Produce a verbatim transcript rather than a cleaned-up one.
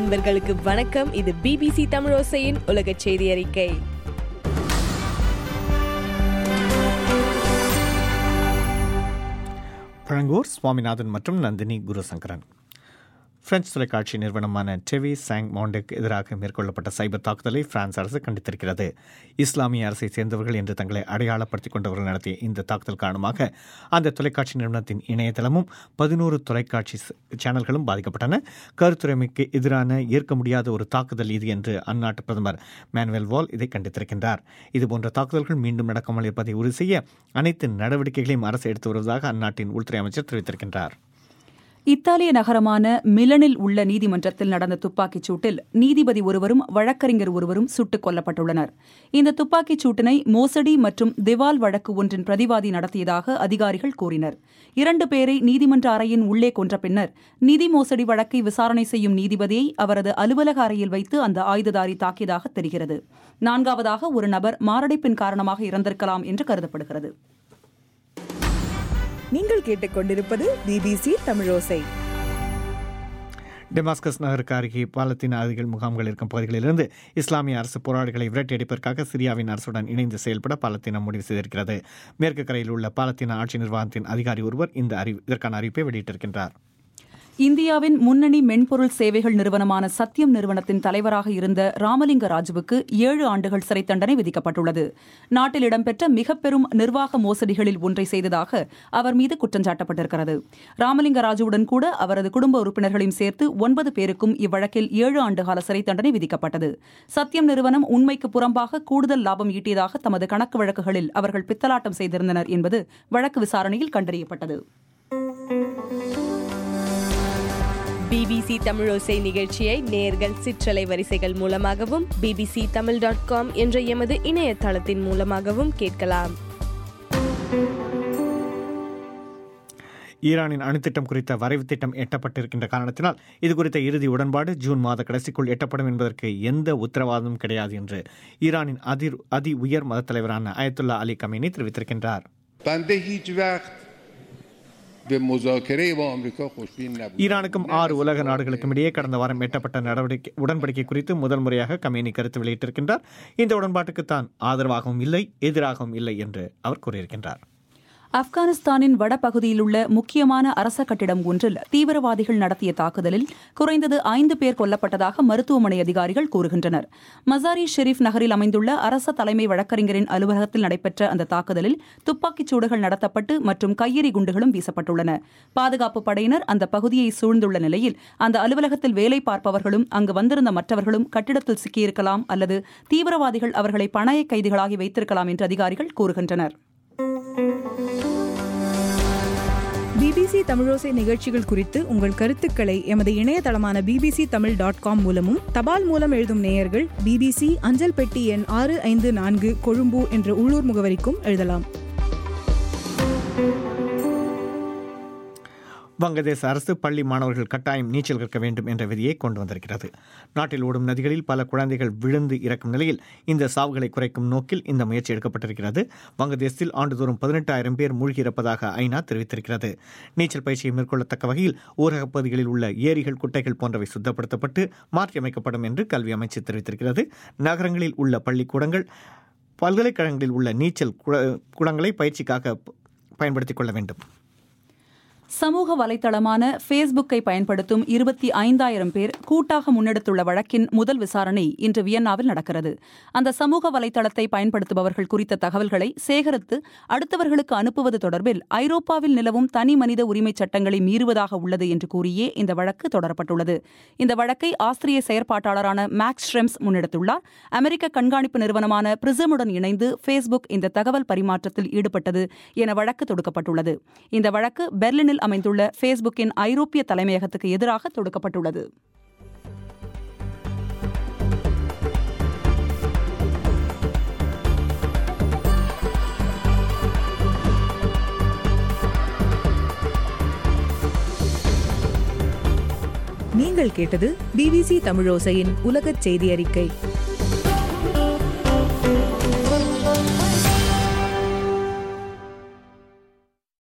நண்பர்களுக்கு வணக்கம். இது பிபிசி தமிழோசையின் உலக செய்தி அறிக்கை. பழங்கூர் சுவாமிநாதன் மற்றும் நந்தினி குருசங்கரன். பிரெஞ்சு தொலைக்காட்சி நிறுவனமான டெவி சாங் மாண்டுக்கு எதிராக மேற்கொள்ளப்பட்ட சைபர் தாக்குதலை பிரான்ஸ் அரசு கண்டித்திருக்கிறது. இஸ்லாமிய அரசை சேர்ந்தவர்கள் என்று தங்களை அடையாளப்படுத்திக் கொண்டவர்கள் நடத்திய இந்த தாக்குதல் காரணமாக அந்த தொலைக்காட்சி நிறுவனத்தின் இணையதளமும் பதினோரு தொலைக்காட்சி சேனல்களும் பாதிக்கப்பட்டன. கருத்துரிமைக்கு எதிரான ஏற்க முடியாத ஒரு தாக்குதல் இது என்று அந்நாட்டு பிரதமர் மேனுவேல் வால் இதை கண்டித்திருக்கின்றார். இதுபோன்ற தாக்குதல்கள் மீண்டும் நடக்காமல் இருப்பதை உறுதி செய்ய அனைத்து நடவடிக்கைகளையும் அரசு எடுத்து வருவதாக அந்நாட்டின் உள்துறை அமைச்சர் தெரிவித்திருக்கின்றார். இத்தாலிய நகரமான மிலனில் உள்ள நீதிமன்றத்தில் நடந்த துப்பாக்கிச் சூட்டில் நீதிபதி ஒருவரும் வழக்கறிஞர் ஒருவரும் சுட்டுக் கொல்லப்பட்டுள்ளனர். இந்த துப்பாக்கிச் சூட்டினை மோசடி மற்றும் திவால் வழக்கு ஒன்றின் பிரதிவாதி நடத்தியதாக அதிகாரிகள் கூறினர். இரண்டு பேரை நீதிமன்ற அறையின் உள்ளே கொன்ற பின்னர் நிதி மோசடி வழக்கை விசாரணை செய்யும் நீதிபதியை அவரது அலுவலக அறையில் வைத்து அந்த ஆயுததாரி தாக்கியதாக தெரிகிறது. நான்காவதாக ஒரு நபர் மாரடைப்பின் காரணமாக இறந்திருக்கலாம் என்று கருதப்படுகிறது. நீங்கள் கேட்டுக்கொண்டிருப்பது பிபிசி தமிழோசை. டெமாஸ்கஸ் நகருக்கு அருகே பாலத்தீன அதிகள் முகாம்கள் இருக்கும் பகுதிகளிலிருந்து இஸ்லாமிய அரசு போராளிகளை விரட்டியடிப்பதற்காக சிரியாவின் அரசுடன் இணைந்து செயல்பட பாலத்தீனம் முடிவு செய்திருக்கிறது. மேற்கு கரையில் உள்ள பாலத்தீன ஆட்சி நிர்வாகத்தின் அதிகாரி ஒருவர் இந்த அறிவு இதற்கான அறிவிப்பை வெளியிட்டிருக்கின்றார். இந்தியாவின் முன்னணி மென்பொருள் சேவைகள் நிறுவனமான சத்யம் நிறுவனத்தின் தலைவராக இருந்த ராமலிங்க ராஜுவுக்கு ஏழு ஆண்டுகள் சிறை தண்டனை விதிக்கப்பட்டுள்ளது. நாட்டில் இடம்பெற்ற மிக பெரும் நிர்வாக மோசடிகளில் ஒன்றை செய்ததாக அவர் மீது குற்றஞ்சாட்டப்பட்டிருக்கிறது. ராமலிங்க ராஜுவுடன் கூட அவரது குடும்ப உறுப்பினர்களையும் சேர்த்து ஒன்பது பேருக்கும் இவ்வழக்கில் ஏழு ஆண்டுகால சிறை தண்டனை விதிக்கப்பட்டது. சத்யம் நிறுவனம் உண்மைக்கு புறம்பாக கூடுதல் லாபம் ஈட்டியதாக தமது கணக்கு வழக்குகளில் அவர்கள் பித்தலாட்டம் செய்திருந்தனர் என்பது வழக்கு விசாரணையில் கண்டறியப்பட்டது. பிபிசி தமிழோசை நிகழ்ச்சியை நேர்கள் சிற்றலை வரிசைகள் மூலமாகவும் பிபிசி தமிழ் டாட் காம் என்ற எமது இணையதளத்தின் மூலமாகவும் கேட்கலாம். ஈரானின் அணுத்திட்டம் குறித்த வரைவு திட்டம் எட்டப்பட்டிருக்கின்ற காரணத்தினால் இதுகுறித்த இறுதி உடன்பாடு ஜூன் மாத கடைசிக்குள் எட்டப்படும் என்பதற்கு எந்த உத்தரவாதமும் கிடையாது என்று ஈரானின் அதி அதி உயர் மத தலைவரான அயத்துல்லா அலி கமேனி தெரிவித்திருக்கின்றார். ஈரானுக்கும் ஆறு உலக நாடுகளுக்கும் இடையே கடந்த வாரம் எட்டப்பட்ட நடவடிக்கை உடன்படிக்கை குறித்து முதல் முறையாக கமேனி கருத்து வெளியிட்டிருக்கின்றார். இந்த உடன்பாட்டுக்கு தான் ஆதரவாகவும் இல்லை, எதிராகவும் இல்லை என்று அவர் கூறியிருக்கின்றார். ஆப்கானிஸ்தானின் வடபகுதியில் உள்ள முக்கியமான அரச கட்டிடம் ஒன்றில் தீவிரவாதிகள் நடத்திய தாக்குதலில் குறைந்தது ஐந்து பேர் கொல்லப்பட்டதாக மருத்துவமனை அதிகாரிகள் கூறுகின்றனர். மசாரி ஷெரீப் நகரில் அமைந்துள்ள அரச தலைமை வழக்கறிஞரின் அலுவலகத்தில் நடைபெற்ற அந்த தாக்குதலில் துப்பாக்கிச் சூடுகள் நடத்தப்பட்டு மற்றும் கையெறி குண்டுகளும் வீசப்பட்டுள்ளன. பாதுகாப்பு படையினர் அந்த பகுதியை சூழ்ந்துள்ள நிலையில் அந்த அலுவலகத்தில் வேலை பார்ப்பவர்களும் அங்கு வந்திருந்த மற்றவர்களும் கட்டிடத்தில் சிக்கியிருக்கலாம் அல்லது தீவிரவாதிகள் அவர்களை பணய கைதிகளாகி வைத்திருக்கலாம் என்று அதிகாரிகள் கூறுகின்றனர். பிபிசி தமிழோசை நிகழ்ச்சிகள் குறித்து உங்கள் கருத்துக்களை எமது இணையதளமான பிபிசி தமிழ் டாட் காம் மூலமும் தபால் மூலம் எழுதும் நேயர்கள் பிபிசி அஞ்சல் பெட்டி எண் ஆறு ஐந்து நான்கு கொழும்பு என்ற உள்ளூர் முகவரிக்கும் எழுதலாம். வங்கதேச அரசு பள்ளி மாணவர்கள் கட்டாயம் நீச்சல் கற்க வேண்டும் என்ற விதியை கொண்டு வந்திருக்கிறது. நாட்டில் ஓடும் நதிகளில் பல குழந்தைகள் விழுந்து இறக்கும் நிலையில் இந்த சாவுகளை குறைக்கும் நோக்கில் இந்த முயற்சி எடுக்கப்பட்டிருக்கிறது. வங்கதேசத்தில் ஆண்டுதோறும் பதினெட்டாயிரம் பேர் மூழ்கி இருப்பதாக ஐநா தெரிவித்திருக்கிறது. நீச்சல் பயிற்சியை மேற்கொள்ளத்தக்க வகையில் ஊரகப் பகுதிகளில் உள்ள ஏரிகள், குட்டைகள் போன்றவை சுத்தப்படுத்தப்பட்டு மாற்றியமைக்கப்படும் என்று கல்வி அமைச்சு தெரிவித்திருக்கிறது. நகரங்களில் உள்ள பள்ளிக்கூடங்கள், பல்கலைக்கழகங்களில் உள்ள நீச்சல் குளங்களை பயிற்சிக்காக பயன்படுத்திக் கொள்ள வேண்டும். சமூக வலைதளமான ஃபேஸ்புக்கை பயன்படுத்தும் இருபத்தி ஐந்தாயிரம் பேர் கூட்டாக முன்னெடுத்துள்ள வழக்கின் முதல் விசாரணை இன்று வியன்னாவில் நடக்கிறது. அந்த சமூக வலைதளத்தை பயன்படுத்துபவர்கள் குறித்த தகவல்களை சேகரித்து அடுத்தவர்களுக்கு அனுப்புவது தொடர்பில் ஐரோப்பாவில் நிலவும் தனி மனித உரிமை சட்டங்களை மீறுவதாக உள்ளது என்று கூறியே இந்த வழக்கு தொடரப்பட்டுள்ளது. இந்த வழக்கை ஆஸ்திரிய செயற்பாட்டாளரான மேக்ஸ் ஷ்ரெம்ஸ் முன்னெடுத்துள்ளார். அமெரிக்க கண்காணிப்பு நிறுவனமான பிரிசமுடன் இணைந்து ஃபேஸ்புக் இந்த தகவல் பரிமாற்றத்தில் ஈடுபட்டது என வழக்கு தொடுக்கப்பட்டுள்ளது. இந்த வழக்கு பெர்லினில் அமைந்துள்ள ஃபேஸ்புக்கின் ஐரோப்பிய தலைமையகத்துக்கு எதிராக தொடுக்கப்பட்டுள்ளது. நீங்கள் கேட்டது பிபிசி தமிழோசையின் உலகச் செய்தி அறிக்கை.